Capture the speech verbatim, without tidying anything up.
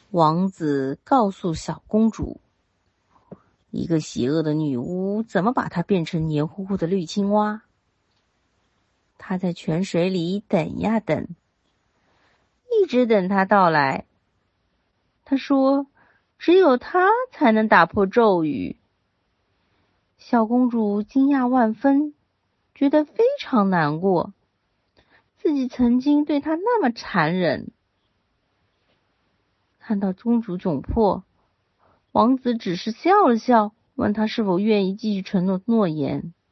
王子告诉小公主，一个邪恶的女巫怎么把她变成黏糊糊的绿青蛙。她在泉水里等呀等，一直等她到来。她说，只有她才能打破咒语。小公主惊讶万分，觉得非常难过，自己曾经对她那么残忍。看到公主窘迫，王子只是笑了笑，问她是否愿意继续承诺诺言。